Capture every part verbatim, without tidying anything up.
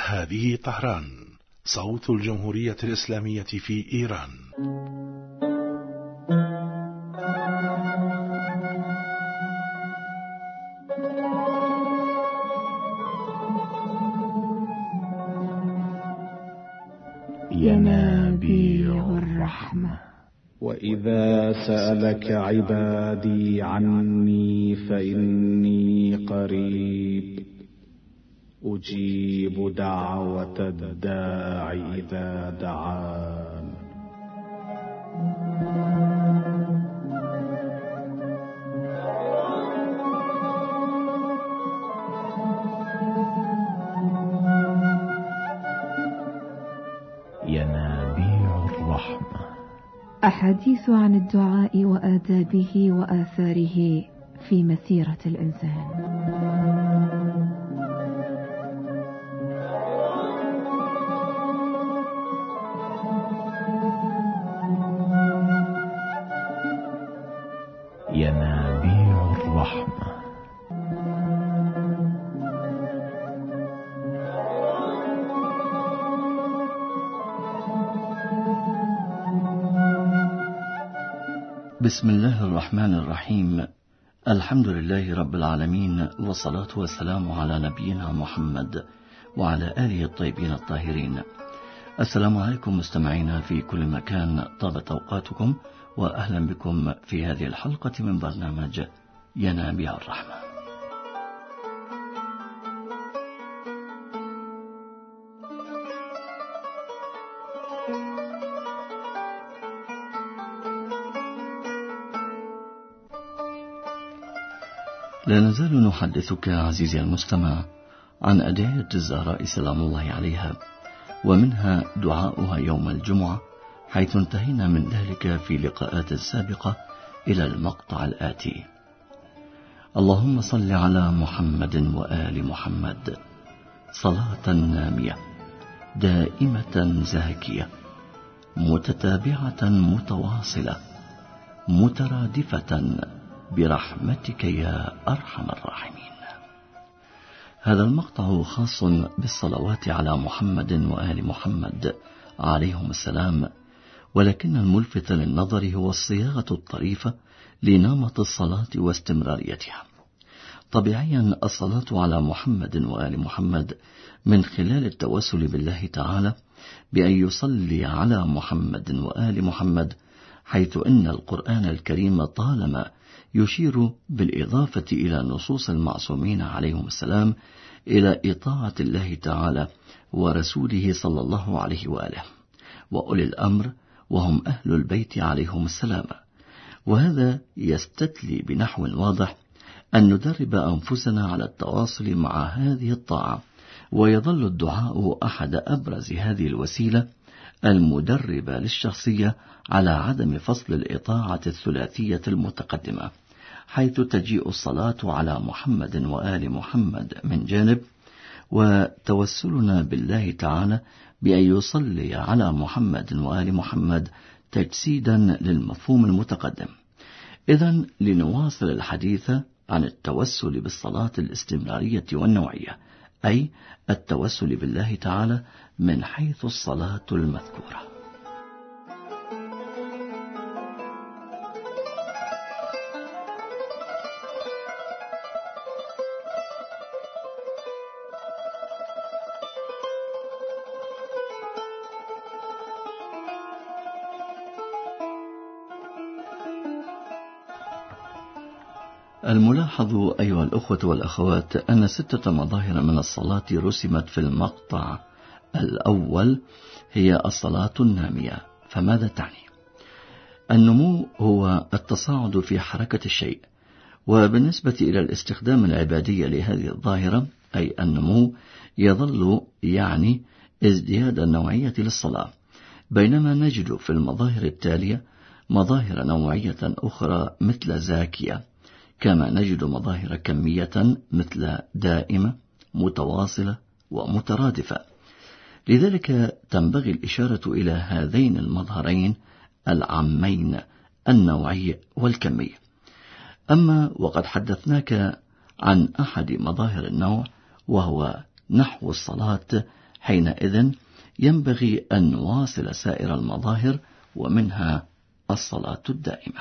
هذه طهران، صوت الجمهورية الإسلامية في إيران. ينابيع الرحمة. وإذا سألك عبادي عني فإني قريب أجيب دعوة الداع إذا دعان. ينابيع الرحمة. أحاديث عن الدعاء وآدابه وآثاره في مسيرة الإنسان. ينابيع الرحمة. بسم الله الرحمن الرحيم. الحمد لله رب العالمين، والصلاة والسلام على نبينا محمد وعلى آله الطيبين الطاهرين. السلام عليكم مستمعينا في كل مكان، طابت أوقاتكم وأهلا بكم في هذه الحلقة من برنامج ينابيع الرحمة. لا نزال نحدثك عزيزي المستمع عن أدعية الزهراء سلام الله عليها، ومنها دعاؤها يوم الجمعة، حيث انتهينا من ذلك في لقاءات سابقة إلى المقطع الآتي: اللهم صل على محمد وآل محمد صلاة نامية دائمة زاكية متتابعة متواصلة مترادفة برحمتك يا أرحم الراحمين. هذا المقطع خاص بالصلوات على محمد وآل محمد عليهم السلام، ولكن الملفت للنظر هو الصياغة الطريفة لنمط الصلاة واستمراريتها. طبيعيا الصلاة على محمد وآل محمد من خلال التوسل بالله تعالى بأن يصلي على محمد وآل محمد، حيث أن القرآن الكريم طالما يشير بالإضافة إلى نصوص المعصومين عليهم السلام إلى إطاعة الله تعالى ورسوله صلى الله عليه وآله وأولي الأمر وهم أهل البيت عليهم السلام. وهذا يستتلي بنحو واضح أن ندرب أنفسنا على التواصل مع هذه الطاعة، ويظل الدعاء أحد أبرز هذه الوسيلة المدربة للشخصية على عدم فصل الإطاعة الثلاثية المتقدمة، حيث تجيء الصلاة على محمد وآل محمد من جانب، وتوسلنا بالله تعالى بأن يصلي على محمد وآل محمد تجسيدا للمفهوم المتقدم. إذن لنواصل الحديث عن التوسل بالصلاة الاستمرارية والنوعية، أي التوسل بالله تعالى من حيث الصلاة المذكورة. الملاحظ أيها الأخوة والأخوات أن ستة مظاهر من الصلاة رسمت في المقطع الأول، هي الصلاة النامية. فماذا تعني؟ النمو هو التصاعد في حركة الشيء، وبالنسبة إلى الاستخدام العبادي لهذه الظاهرة أي النمو يظل يعني ازدياد النوعية للصلاة، بينما نجد في المظاهر التالية مظاهر نوعية أخرى مثل زاكية، كما نجد مظاهر كمية مثل دائمة متواصلة ومترادفة. لذلك تنبغي الإشارة إلى هذين المظهرين العامين، النوعي والكمي. أما وقد حدثناك عن أحد مظاهر النوع، وهو نحو الصلاة حينئذ ينبغي أن نواصل سائر المظاهر ومنها الصلاة الدائمة.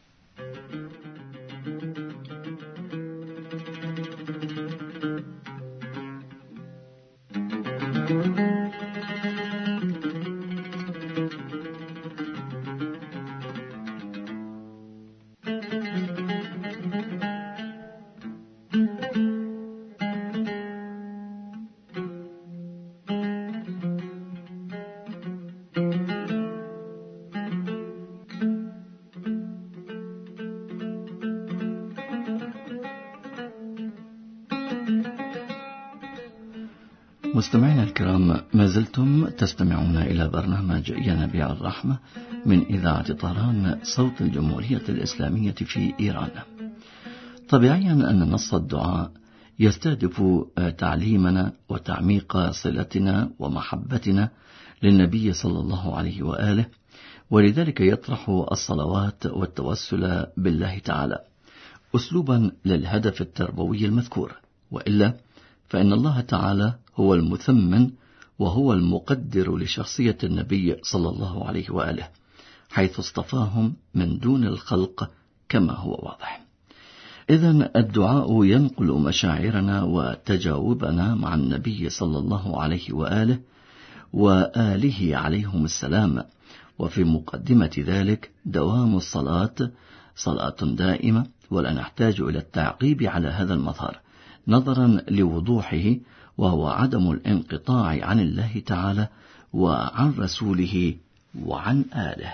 مستمعينا الكرام، ما زلتم تستمعون إلى برنامج ينابيع الرحمة من إذاعة طهران صوت الجمهورية الإسلامية في إيران. طبيعيا أن نص الدعاء يستهدف تعليمنا وتعميق صلتنا ومحبتنا للنبي صلى الله عليه وآله، ولذلك يطرح الصلوات والتوسل بالله تعالى أسلوبا للهدف التربوي المذكور، وإلا فإن الله تعالى هو المثمن وهو المقدر لشخصية النبي صلى الله عليه وآله، حيث اصطفاهم من دون الخلق كما هو واضح. إذن الدعاء ينقل مشاعرنا وتجاوبنا مع النبي صلى الله عليه وآله وآله عليهم السلام، وفي مقدمة ذلك دوام الصلاة صلاة دائمة، ولا نحتاج إلى التعقيب على هذا المظهر نظرا لوضوحه، وهو عدم الانقطاع عن الله تعالى وعن رسوله وعن آله.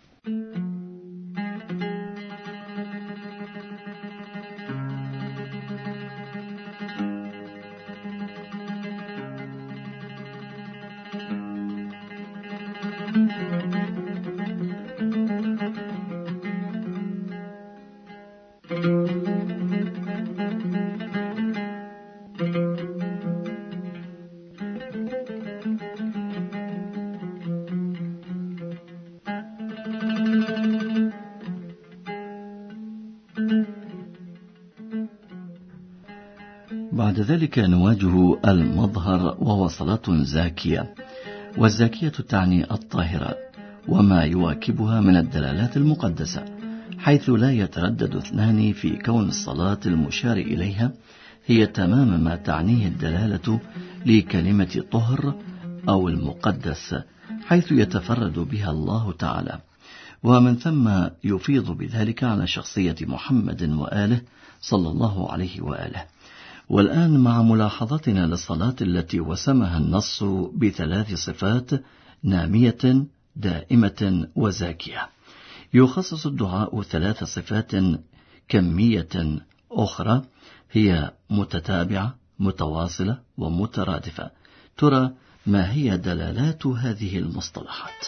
بعد ذلك نواجه المظهر وهو صلاة زاكية، والزاكية تعني الطاهرة وما يواكبها من الدلالات المقدسة، حيث لا يتردد اثنان في كون الصلاة المشار إليها هي تمام ما تعنيه الدلالة لكلمة طهر أو المقدس، حيث يتفرد بها الله تعالى، ومن ثم يفيض بذلك على شخصية محمد وآله صلى الله عليه وآله. والآن مع ملاحظتنا للصلاة التي وسمها النص بثلاث صفات نامية دائمة وزاكية، يخصص الدعاء ثلاث صفات كمية أخرى هي متتابعة متواصلة ومترادفة. ترى ما هي دلالات هذه المصطلحات؟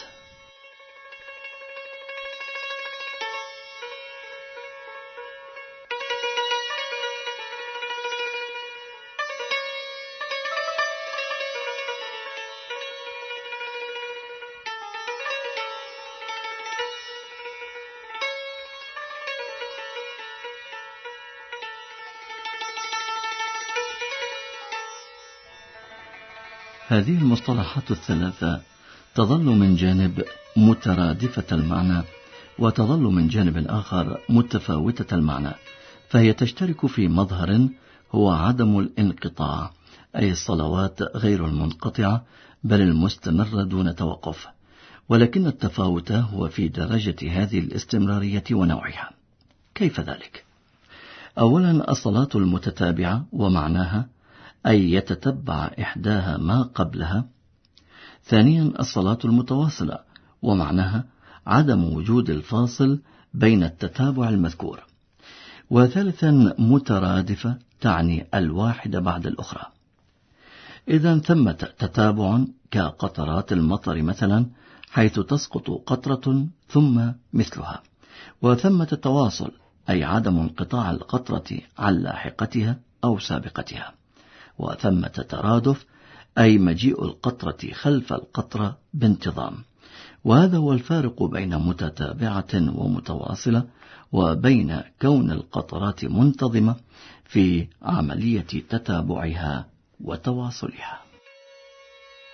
هذه المصطلحات الثلاثة تظل من جانب مترادفة المعنى، وتظل من جانب آخر متفاوتة المعنى، فهي تشترك في مظهر هو عدم الانقطاع، أي الصلوات غير المنقطعة بل المستمرة دون توقف، ولكن التفاوت هو في درجة هذه الاستمرارية ونوعها. كيف ذلك؟ أولا الصلاة المتتابعة ومعناها أي يتتبع إحداها ما قبلها. ثانيا الصلاة المتواصلة ومعناها عدم وجود الفاصل بين التتابع المذكور. وثالثا مترادفة تعني الواحدة بعد الأخرى. إذن ثمة تتابع كقطرات المطر مثلا، حيث تسقط قطرة ثم مثلها، وثمة تواصل أي عدم انقطاع القطرة عن لاحقتها أو سابقتها، وثمة ترادف أي مجيء القطرة خلف القطرة بانتظام. وهذا هو الفارق بين متتابعة ومتواصلة، وبين كون القطرات منتظمة في عملية تتابعها وتواصلها.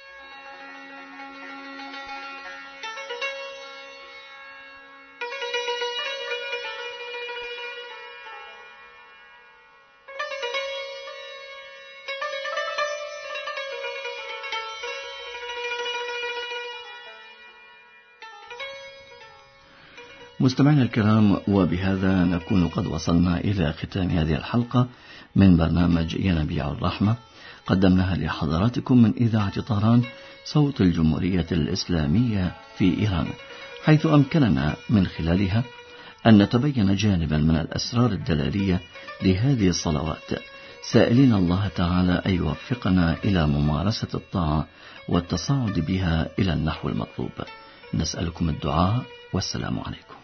مستمعينا الكرام، وبهذا نكون قد وصلنا إلى ختام هذه الحلقة من برنامج ينابيع الرحمة، قدمناها لحضراتكم من إذاعة طهران صوت الجمهورية الإسلامية في إيران، حيث أمكننا من خلالها أن نتبين جانبا من الأسرار الدلالية لهذه الصلوات، سائلين الله تعالى أن يوفقنا إلى ممارسة الطاعة والتصاعد بها إلى النحو المطلوب. نسألكم الدعاء، والسلام عليكم.